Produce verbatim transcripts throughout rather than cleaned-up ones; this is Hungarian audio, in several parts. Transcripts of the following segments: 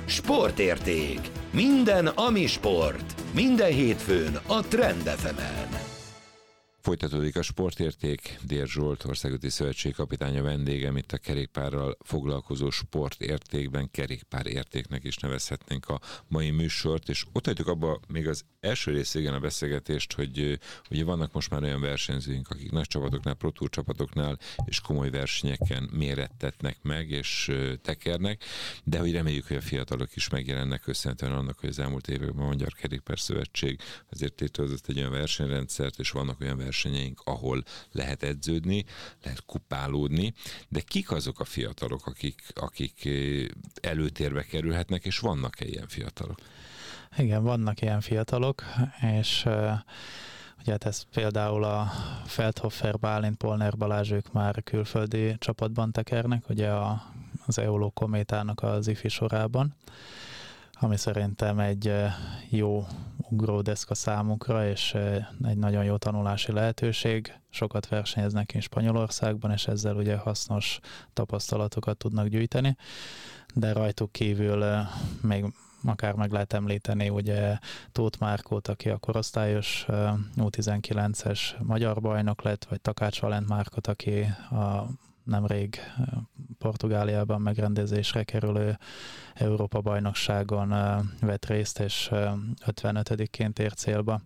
Sportérték. Minden, ami sport. Minden hétfőn a Trend ef emen. Folytatódik a Sportérték. Dér Zsolt, Országúti Szövetség kapitánya vendégem itt a kerékpárral foglalkozó Sportértékben, kerékpárértéknek is nevezhetnénk a mai műsort, és ott hagytuk abba még az első részében a beszélgetést, hogy ugye vannak most már olyan versenyzőink, akik nagy csapatoknál, Pro Tour csapatoknál és komoly versenyeken mérettetnek meg és tekernek, de hogy reméljük, hogy a fiatalok is megjelennek köszönhetően annak, hogy az elmúlt években a Magyar Kerékpár Szövetség azért létrehozott egy olyan versenyrendszert, és vannak olyan versenyeink, ahol lehet edződni, lehet kupálódni, de kik azok a fiatalok, akik, akik előtérbe kerülhetnek, és vannak-e ilyen fiatalok? Igen, vannak ilyen fiatalok, és uh, ugye hát ez például a Feldhofer, Bálint, Polner Balázs, ők már külföldi csapatban tekernek, ugye a, az Eoló Kométának az ifi sorában, ami szerintem egy jó ugródeszka számukra, és egy nagyon jó tanulási lehetőség. Sokat versenyeznek is Spanyolországban, és ezzel ugye hasznos tapasztalatokat tudnak gyűjteni, de rajtuk kívül még akár meg lehet említeni ugye Tóth Márkót, aki a korosztályos U tizenkilences magyar bajnok lett, vagy Takács Valent Márkot, aki a nemrég Portugáliában megrendezésre kerülő Európa-bajnokságon vett részt, és ötvenötödikként ért célba.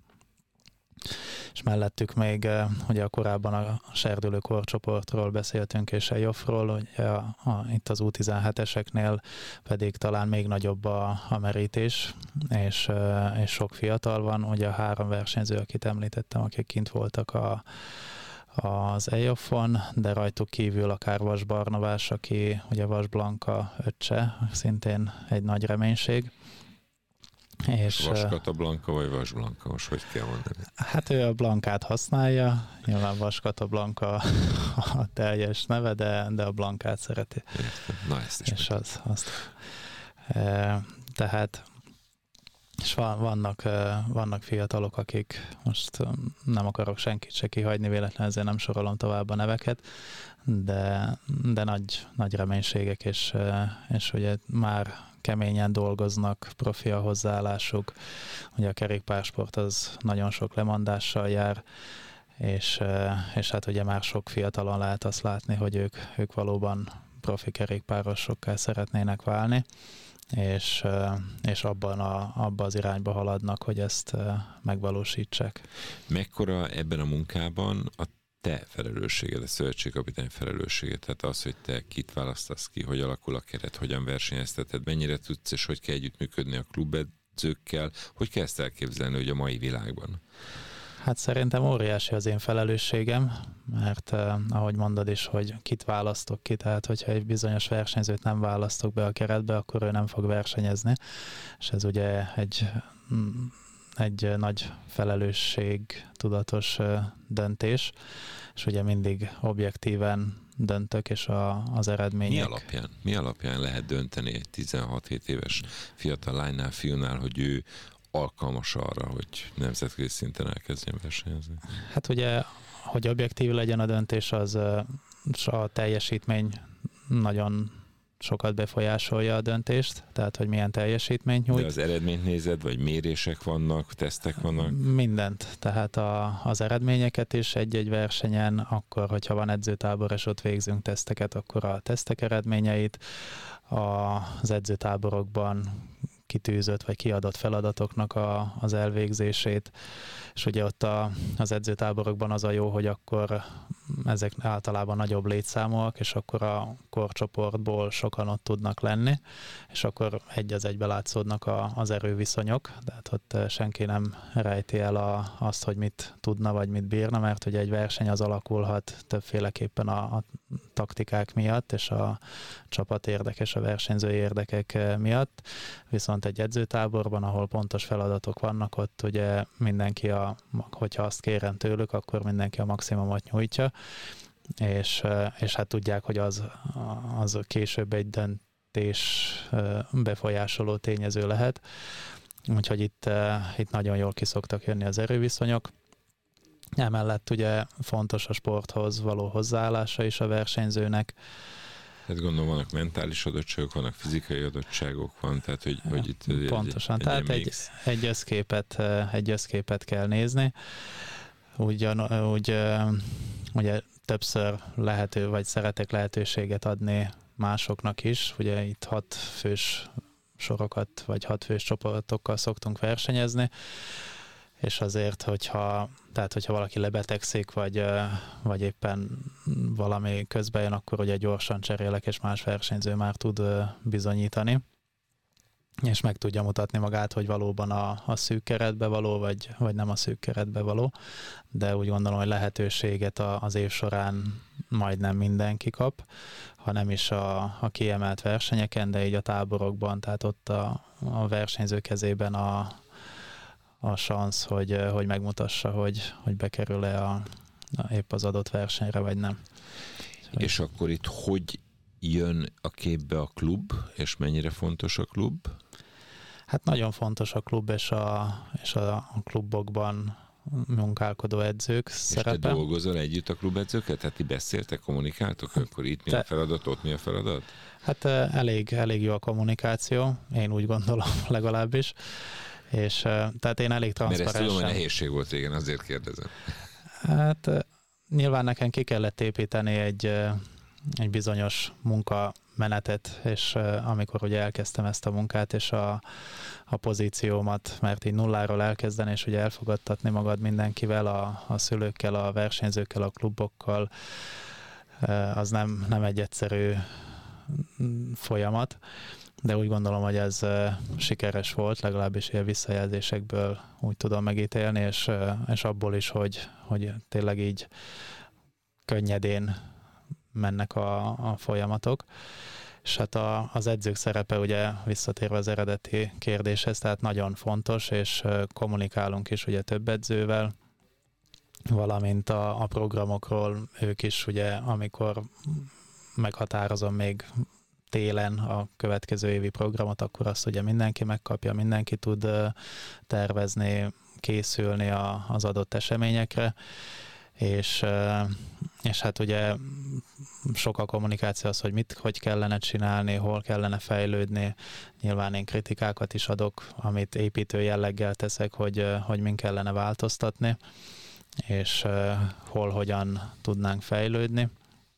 És mellettük még ugye a korábban a serdülő korcsoportról beszéltünk, és a Joffról, ugye a, a, itt az U tizenheteseknél pedig talán még nagyobb a, a merítés, és, és sok fiatal van. Ugye a három versenyző, akit említettem, akik kint voltak a az E J O F-on, de rajtuk kívül akár Vas Barnabás, aki ugye Vas Blanka öccse, szintén egy nagy reménység. És Vas Kata Blanka vagy Vas Blanka, most hogy kell mondani? Hát ő a Blankát használja, nyilván Vas Kata Blanka a teljes neve, de, de a Blankát szereti. Értem. Na ezt is. És az, azt. E, tehát és vannak, vannak fiatalok, akik most nem akarok senkit se kihagyni, véletlenül ezért nem sorolom tovább a neveket, de, de nagy, nagy reménységek, és, és ugye már keményen dolgoznak, profi a hozzáállásuk. Ugye a kerékpársport az nagyon sok lemondással jár, és, és hát ugye már sok fiatalon lehet azt látni, hogy ők, ők valóban profi kerékpárosokká szeretnének válni, és, és abban a, abba az irányba haladnak, hogy ezt megvalósítsák. Mekkora ebben a munkában a te felelősséged, a szövetségkapitány felelősséged, tehát az, hogy te kit választasz ki, hogy alakul a keret, hogyan versenyezteted, mennyire tudsz, és hogy kell együttműködni a klubedzőkkel, hogy kell ezt elképzelni, hogy a mai világban? Hát szerintem óriási az én felelősségem, mert eh, ahogy mondod is, hogy kit választok ki, tehát hogyha egy bizonyos versenyzőt nem választok be a keretbe, akkor ő nem fog versenyezni, és ez ugye egy, egy nagy felelősség tudatos eh, döntés, és ugye mindig objektíven döntök, és a, az eredmények... Mi alapján? Mi alapján lehet dönteni egy tizenhat-hét éves fiatal lánynál, fiúnál, hogy ő alkalmas arra, hogy nemzetközi szinten elkezdjen versenyezni? Hát ugye, hogy objektív legyen a döntés, az a teljesítmény nagyon sokat befolyásolja a döntést, tehát hogy milyen teljesítményt nyújt. De az eredményt nézed, vagy mérések vannak, tesztek vannak? Mindent, tehát a, az eredményeket is egy-egy versenyen, akkor, hogyha van edzőtábor, és ott végzünk teszteket, akkor a tesztek eredményeit, a, az edzőtáborokban kitűzött vagy kiadott feladatoknak a, az elvégzését, és ugye ott a, az edzőtáborokban az a jó, hogy akkor ezek általában nagyobb létszámúak, és akkor a korcsoportból sokan ott tudnak lenni, és akkor egy az egybe látszódnak a, az erőviszonyok, tehát ott senki nem rejti el a, azt, hogy mit tudna vagy mit bírna, mert ugye egy verseny az alakulhat többféleképpen a, a taktikák miatt, és a csapat érdekes a versenyzői érdekek miatt, viszont egy edzőtáborban, ahol pontos feladatok vannak, ott ugye mindenki, a, hogyha azt kérem tőlük, akkor mindenki a maximumot nyújtja, és, és hát tudják, hogy az, az később egy döntés befolyásoló tényező lehet. Úgyhogy itt, itt nagyon jól ki szoktak jönni az erőviszonyok. Emellett ugye fontos a sporthoz való hozzáállása is a versenyzőnek. Hát gondolom, vannak mentális adottságok, vannak fizikai adottságok, van, tehát hogy, hogy itt pontosan, egy, tehát egy, egy, egy, összképet, egy összképet kell nézni. Ugyan, úgy, ugye többször lehető, vagy szeretek lehetőséget adni másoknak is. Ugye itt hat fős sorokat, vagy hat fős csoportokkal szoktunk versenyezni, és azért, hogyha, tehát hogyha valaki lebetegszik, vagy, vagy éppen valami közben jön, akkor ugye gyorsan cserélek, és más versenyző már tud bizonyítani, és meg tudja mutatni magát, hogy valóban a, a szűk keretbe való, vagy, vagy nem a szűk keretbe való, de úgy gondolom, hogy lehetőséget a, az év során majdnem mindenki kap, ha nem is a, a kiemelt versenyeken, de így a táborokban, tehát ott a, a versenyző kezében a a szansz, hogy, hogy megmutassa, hogy, hogy bekerül-e a, a, épp az adott versenyre, vagy nem. És akkor itt hogy jön a képbe a klub, és mennyire fontos a klub? Hát nagyon fontos a klub, és a, és a, a klubokban munkálkodó edzők és szerepe. És te dolgozol együtt a klubedzőkkel? Tehát ti beszéltek, kommunikáltok? Akkor itt mi te... a feladat, ott mi a feladat? Hát elég, elég jó a kommunikáció, én úgy gondolom legalábbis. És tehát én elég transzparensen... Mert ezt tudom, hogy nehézség volt, igen, azért kérdezem. Hát nyilván nekem ki kellett építeni egy, egy bizonyos munkamenetet, és amikor ugye elkezdtem ezt a munkát, és a, a pozíciómat, mert így nulláról elkezdeni, és ugye elfogadtatni magad mindenkivel, a, a szülőkkel, a versenyzőkkel, a klubokkal, az nem, nem egy egyszerű folyamat. De úgy gondolom, hogy ez sikeres volt, legalábbis ilyen visszajelzésekből úgy tudom megítélni, és, és abból is, hogy, hogy tényleg így könnyedén mennek a, a folyamatok. És hát a, az edzők szerepe ugye visszatérve az eredeti kérdéshez, tehát nagyon fontos, és kommunikálunk is ugye több edzővel, valamint a, a programokról ők is ugye, amikor meghatározom még télen a következő évi programot, akkor azt ugye mindenki megkapja, mindenki tud tervezni, készülni a, az adott eseményekre, és, és hát ugye sok a kommunikáció az, hogy mit, hogy kellene csinálni, hol kellene fejlődni. Nyilván én kritikákat is adok, amit építő jelleggel teszek, hogy, hogy min kellene változtatni, és hol, hogyan tudnánk fejlődni.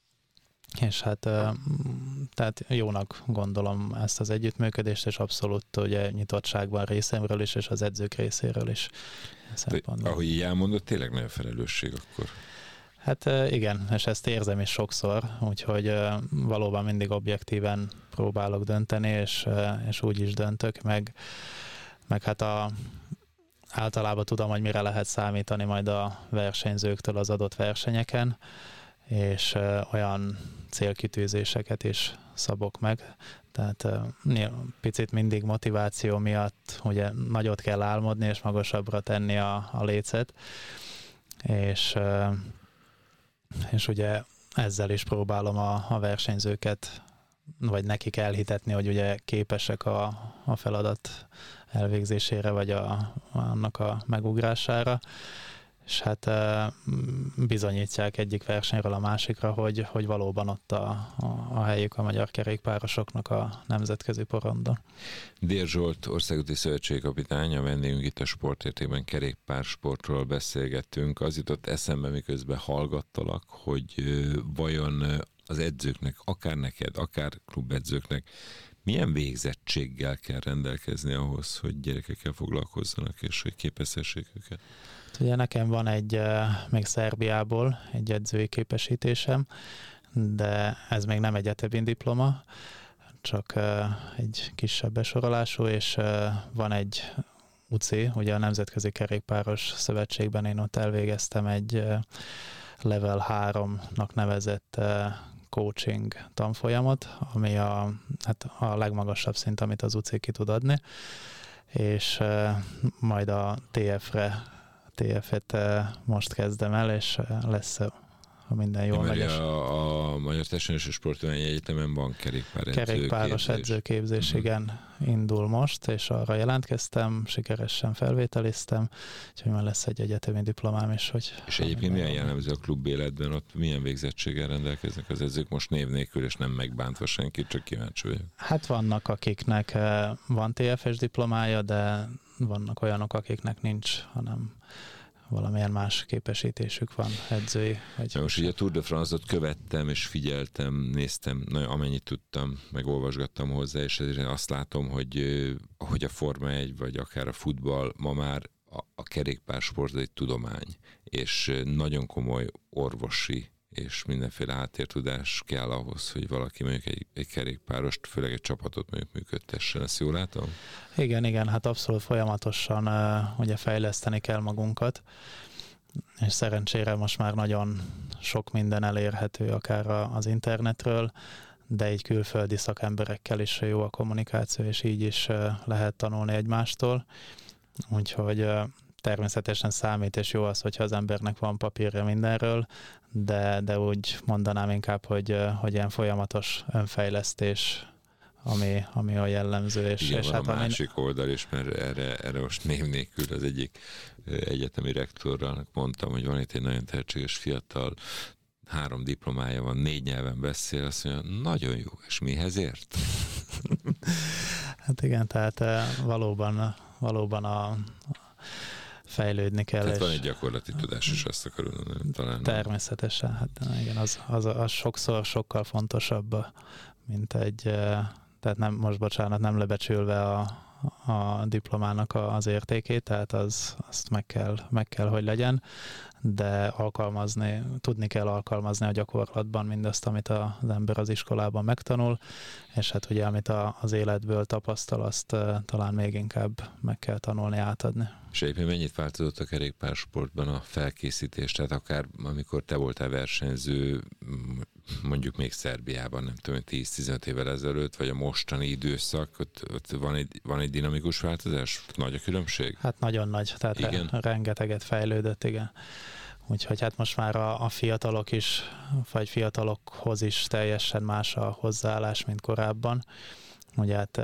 És hát tehát jónak gondolom ezt az együttműködést, és abszolút ugye nyitottságban részemről is, és az edzők részéről is. De, ahogy így elmondod, tényleg nagyon felelősség akkor. Hát igen, és ezt érzem is sokszor, úgyhogy valóban mindig objektíven próbálok dönteni, és, és úgy is döntök, meg, meg hát a, általában tudom, hogy mire lehet számítani majd a versenyzőktől az adott versenyeken, és olyan célkitűzéseket is szabok meg. Tehát picit mindig motiváció miatt ugye nagyot kell álmodni, és magasabbra tenni a, a lécet. És, és ugye ezzel is próbálom a, a versenyzőket, vagy nekik elhitetni, hogy ugye képesek a, a feladat elvégzésére, vagy a, annak a megugrására. És hát bizonyítják egyik versenyről a másikra, hogy, hogy valóban ott a, a, a helyük a magyar kerékpárosoknak a nemzetközi porondon. Dér Zsolt, országúti szövetségkapitány, a vendégünk itt a Sportértékben kerékpársportról beszélgettünk. Az jutott eszembe, miközben hallgattalak, hogy vajon az edzőknek, akár neked, akár klubedzőknek milyen végzettséggel kell rendelkezni ahhoz, hogy gyerekekkel foglalkozzanak, és hogy képezhessék őket? Ugye nekem van egy, még Szerbiából egy edzői képesítésem, de ez még nem egyetemi diploma, csak egy kisebb besorolású, és van egy u cé, ugye a Nemzetközi Kerékpáros Szövetségben én ott elvégeztem egy level háromnak nevezett coaching tanfolyamot, ami a, hát a legmagasabb szint, amit az u cé ki tud adni, és majd a té ef-re té ef-et most kezdem el, és lesz ha minden jól megy. A, a Magyar Testnevelési Sportudományi Egyetemen van kerékpár Kerékpáros edzőképzés, igen, indul most, és arra jelentkeztem, sikeresen felvételiztem, úgyhogy már lesz egy egyetemi diplomám is. Hogy és egyébként milyen jellemző a klub életben, ott milyen végzettséggel rendelkeznek az edzők most név nélkül, és nem megbántva senkit, csak kíváncsi vagyok. Hát vannak, akiknek van té ef es diplomája, de vannak olyanok, akiknek nincs, hanem valamilyen más képesítésük van, edzői. Vagy most ugye a Tour de France-ot követtem, és figyeltem, néztem, nagyon amennyit tudtam, meg olvasgattam hozzá, és ezért azt látom, hogy, hogy a Forma egy, vagy akár a futball ma már a, a kerékpársport egy tudomány, és nagyon komoly orvosi és mindenféle háttértudás kell ahhoz, hogy valaki mondjuk egy, egy kerékpárost, főleg egy csapatot mondjuk működtessen. Ezt jól látom? Igen, igen, hát abszolút folyamatosan uh, ugye fejleszteni kell magunkat, és szerencsére most már nagyon sok minden elérhető, akár az internetről, de egy külföldi szakemberekkel is jó a kommunikáció, és így is uh, lehet tanulni egymástól. Úgyhogy uh, természetesen számít, és jó az, hogyha az embernek van papírja mindenről, de, de úgy mondanám inkább, hogy, hogy ilyen folyamatos önfejlesztés, ami, ami a jellemző. És, igen, és van hát a ami... másik oldal is, mert erre, erre most név nélkül az egyik egyetemi rektorral mondtam, hogy van itt egy nagyon tehetséges fiatal, három diplomája van, négy nyelven beszél, azt mondja, nagyon jó, és mihez ért? Hát igen, tehát valóban, valóban a fejlődni kell. Tehát van egy gyakorlati tudás, és azt akarom mondani, talán. Természetesen, hát igen, az, az, az sokszor sokkal fontosabb, mint egy, tehát nem, most bocsánat, nem lebecsülve a, a diplomának az értékét, tehát az, azt meg kell, meg kell, hogy legyen, de alkalmazni, tudni kell alkalmazni a gyakorlatban mindazt, amit az ember az iskolában megtanul, és hát ugye, amit az életből tapasztal, azt talán még inkább meg kell tanulni, átadni. És egyébként mennyit változott a kerékpársportban a felkészítés? Tehát akár amikor te voltál versenyző, mondjuk még Szerbiában, nem tudom, tíz-tizenöt évvel ezelőtt, vagy a mostani időszak, ott, ott van, egy, van egy dinamikus változás? Nagy a különbség? Hát nagyon nagy, tehát igen. rengeteget fejlődött, igen. Úgyhogy hát most már a, a fiatalok is, vagy fiatalokhoz is teljesen más a hozzáállás, mint korábban. Ugye hát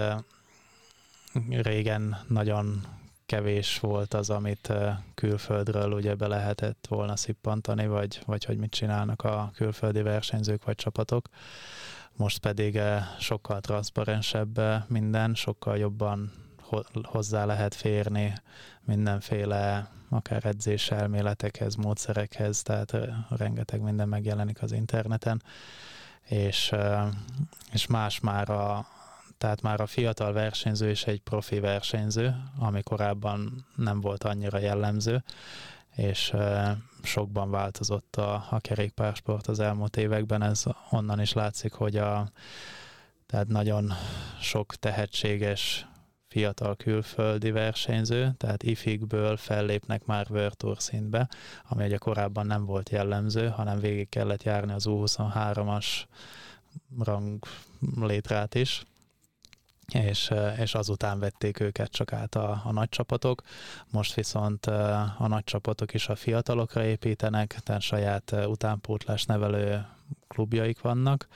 régen nagyon kevés volt az, amit külföldről ugye be lehetett volna szippantani, vagy, vagy hogy mit csinálnak a külföldi versenyzők vagy csapatok. Most pedig sokkal transzparensebb minden, sokkal jobban hozzá lehet férni mindenféle akár edzés elméletekhez, módszerekhez, tehát rengeteg minden megjelenik az interneten, és, és más már a Tehát már a fiatal versenyző is egy profi versenyző, ami korábban nem volt annyira jellemző, és sokban változott a, a kerékpársport az elmúlt években. Ez onnan is látszik, hogy a, tehát nagyon sok tehetséges fiatal külföldi versenyző, tehát ifikből fellépnek már World Tour szintbe, ami ugye korábban nem volt jellemző, hanem végig kellett járni az U huszonhármas rang létrát is, és, és azután vették őket csak át a, a nagy csapatok. Most viszont a nagy csapatok is a fiatalokra építenek, tehát saját utánpótlás nevelő klubjaik vannak,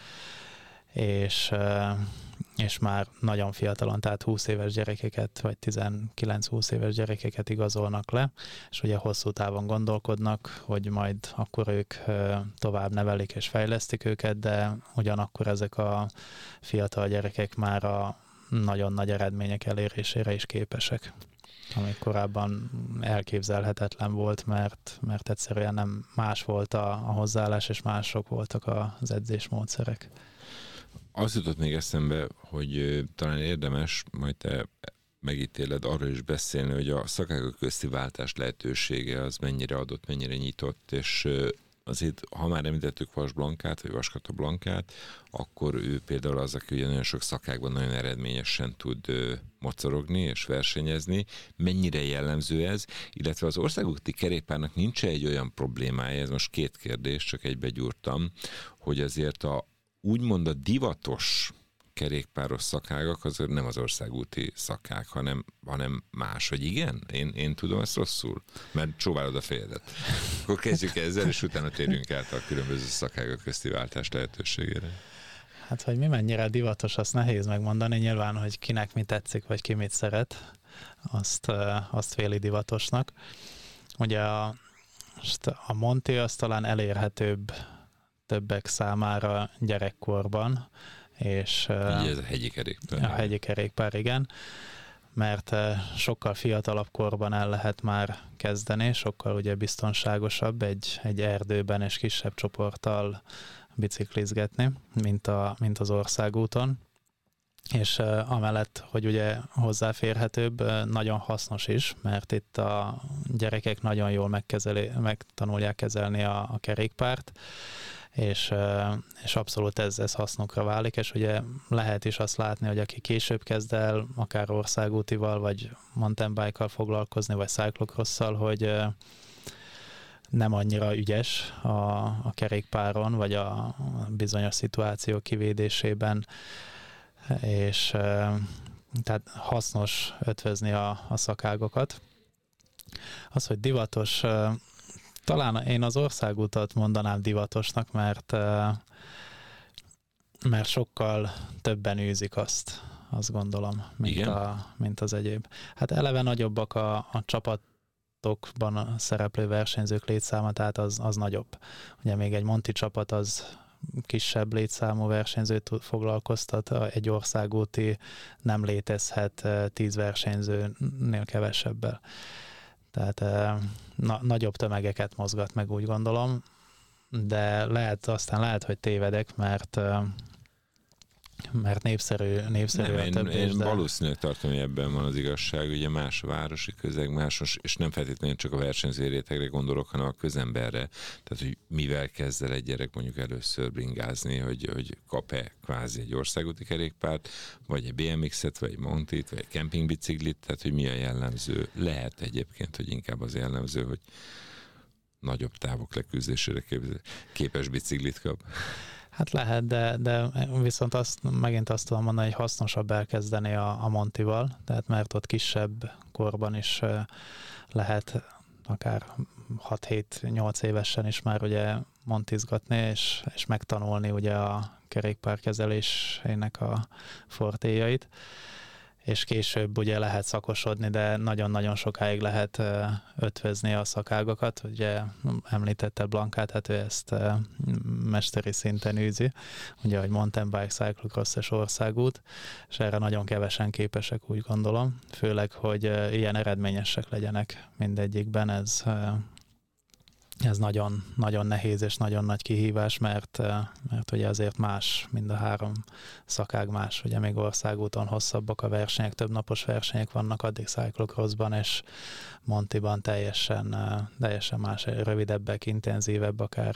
és, és már nagyon fiatalon, tehát húsz éves gyerekeket, vagy tizenkilenc-húsz éves gyerekeket igazolnak le, és ugye hosszú távon gondolkodnak, hogy majd akkor ők tovább nevelik és fejlesztik őket, de ugyanakkor ezek a fiatal gyerekek már a nagyon nagy eredmények elérésére is képesek, ami korábban elképzelhetetlen volt, mert, mert egyszerűen nem más volt a, a hozzáállás, és mások voltak az edzésmódszerek. Az jutott még eszembe, hogy talán érdemes, majd te megítéled, arról is beszélni, hogy a szakák közti váltás lehetősége az mennyire adott, mennyire nyitott, és azért, ha már említettük Vas Blankát, vagy Vaskata Blankát, akkor ő például az, aki ugye nagyon sok szakákban nagyon eredményesen tud mocorogni és versenyezni. Mennyire jellemző ez? Illetve az országúti kerékpárnak nincs egy olyan problémája, ez most két kérdés, csak egybe gyúrtam, hogy azért a úgymond a divatos kerékpáros szakágak azok nem az országúti szakák, hanem, hanem más, hogy igen? Én, én tudom ezt rosszul? Mert csóválod a fejedet. Akkor kezdjük ezzel, és utána térjünk át a különböző szakágak közti váltás lehetőségére. Hát, hogy mi mennyire divatos, azt nehéz megmondani. Nyilván, hogy kinek mi tetszik, vagy ki mit szeret, azt, azt véli divatosnak. Ugye a, a Monti az talán elérhetőbb többek számára gyerekkorban, és ugye ez a hegyi kerékpár. A hegyi kerékpár, igen, mert sokkal fiatalabb korban el lehet már kezdeni, sokkal ugye biztonságosabb egy, egy erdőben és kisebb csoporttal biciklizgetni, mint, a, mint az országúton. És uh, amellett, hogy ugye hozzáférhetőbb, uh, nagyon hasznos is, mert itt a gyerekek nagyon jól megkezeli, megtanulják kezelni a, a kerékpárt, és, uh, és abszolút ez, ez hasznukra válik, és ugye lehet is azt látni, hogy aki később kezd el, akár országútival, vagy mountain bike-kal foglalkozni, vagy cyclocross-szal, hogy uh, nem annyira ügyes a, a kerékpáron, vagy a, a bizonyos szituáció kivédésében, és tehát hasznos ötvözni a, a szakágokat. Az, hogy divatos, talán én az országútat mondanám divatosnak, mert, mert sokkal többen űzik azt, azt gondolom, mint, a, mint az egyéb. Hát eleve nagyobbak a, a csapatokban a szereplő versenyzők létszáma, tehát az, az nagyobb. Ugye még egy Monti csapat az kisebb létszámú versenyzőt foglalkoztat, egy országúti nem létezhet tíz versenyzőnél kevesebbel. Tehát na, nagyobb tömegeket mozgat meg, úgy gondolom, de lehet, aztán lehet, hogy tévedek, mert mert népszerű, népszerű nem, a én, többés. Én de... valószínűleg tartom, hogy ebben van az igazság, ugye más a városi közeg, más, és nem feltétlenül csak a versenyző rétegre gondolok, hanem a közemberre. Tehát, hogy mivel kezd el egy gyerek mondjuk először bringázni, hogy, hogy kap-e kvázi egy országúti kerékpárt, vagy egy bé em ikset, vagy egy Montit, vagy egy kempingbiciklit, tehát, hogy mi a jellemző. Lehet egyébként, hogy inkább az jellemző, hogy nagyobb távok leküzdésére képes biciklit kap. Hát lehet, de, de viszont azt, megint azt tudom mondani, hogy hasznosabb elkezdeni a, a Montival, tehát mert ott kisebb korban is lehet akár hat-hét-nyolc évesen is már ugye montizgatni, és, és megtanulni ugye a kerékpárkezelésének a fortéjait, és később ugye lehet szakosodni, de nagyon-nagyon sokáig lehet ötvözni a szakágokat. Ugye említette Blankát, hát ő ezt mesteri szinten űzi, ugye, hogy mountain bike, cyclocross és országút, és erre nagyon kevesen képesek, úgy gondolom. Főleg, hogy ilyen eredményesek legyenek mindegyikben, ez Ez nagyon, nagyon nehéz és nagyon nagy kihívás, mert, mert ugye azért más, mind a három szakág más. Ugye még országúton hosszabbak a versenyek, több napos versenyek vannak, addig cyclocrossban és Montiban teljesen, teljesen más, rövidebbek, intenzívebb akár.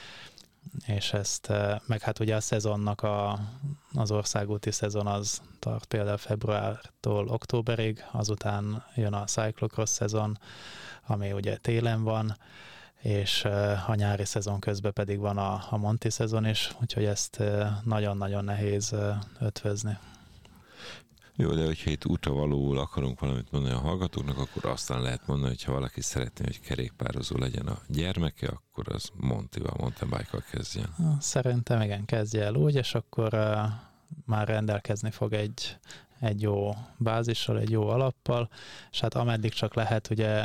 És ezt, meg hát ugye a szezonnak a, az országúti szezon az tart például februártól októberig, azután jön a cyclocross szezon, ami ugye télen van, és a nyári szezon közben pedig van a, a Monti szezon is, úgyhogy ezt nagyon-nagyon nehéz ötvözni. Jó, de hogyha itt útravalóul akarunk valamit mondani a hallgatóknak, akkor aztán lehet mondani, hogy ha valaki szeretné, hogy kerékpározó legyen a gyermeke, akkor az Montival, mountain bike-kal kezdjen. Szerintem igen, kezdje el úgy, és akkor uh, már rendelkezni fog egy, egy jó bázissal, egy jó alappal, és hát ameddig csak lehet, ugye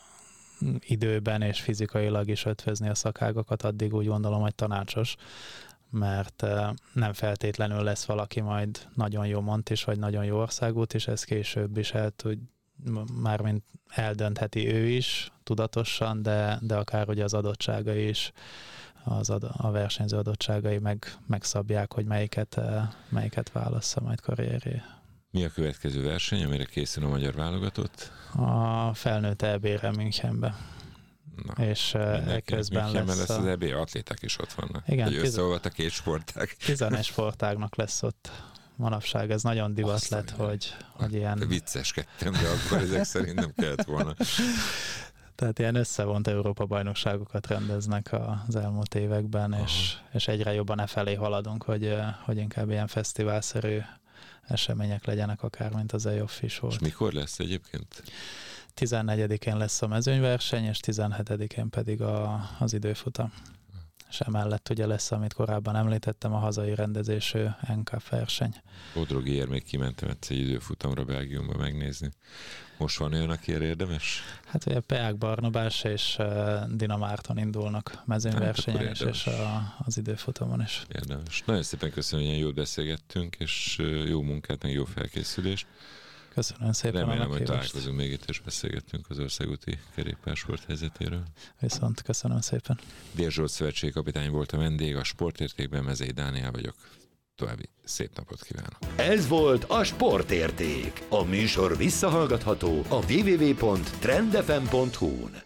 időben és fizikailag is ötvözni a szakágokat, addig úgy gondolom, hogy tanácsos, mert nem feltétlenül lesz valaki majd nagyon jó mont is, vagy nagyon jó országút is, ez később is el tud, mármint eldöntheti ő is tudatosan, de, de akár ugye az adottságai is, az ad, a versenyző adottságai meg, megszabják, hogy melyiket, melyiket válassza majd karrierjé. Mi a következő verseny, amire készül a magyar válogatott? A felnőtt é bé-re Münchenbe. Na, és ekközben lesz, lesz a... az é bé, atléták is ott vannak. Igen, hogy összeolvadt a két sportág. tizenegy sportágnak lesz ott manapság. Ez nagyon divat Azt lett, hogy, hogy ilyen... Vicceskedtem, de akkor ezek szerint nem kellett volna. Tehát ilyen összevont Európa-bajnokságokat rendeznek az elmúlt években, és, és egyre jobban e felé haladunk, hogy, hogy inkább ilyen fesztiválszerű események legyenek, akár mint az E-Off is volt. És mikor lesz egyébként? tizennegyedikén lesz a mezőnyverseny, és tizenhetedikén pedig a, az időfutam. És emellett ugye lesz, amit korábban említettem, a hazai rendezésű en ká verseny. Bodrogiért még kimentem egyszer egy időfutamra Belgiumba megnézni. Most van olyan, aki érdemes? Hát ugye Peák Barnabás és Dina Márton indulnak mezőnyversenyen is, és a, az időfutamon is. Érdemes. Nagyon szépen köszönöm, hogy ilyen jól beszélgettünk, és jó munkát, meg jó felkészülést. Köszönöm szépen. Remélem, hogy találkozunk még itt, és beszélgettünk az országúti kerékpársport helyzetéről. Viszont köszönöm szépen. Dér Zsolt szövetségkapitány volt a vendég, a sportértékben Mezei Dániel vagyok. További szép napot kívánok! Ez volt a Sportérték. A műsor visszahallgatható a double-u double-u double-u pont trend f m pont hu-n.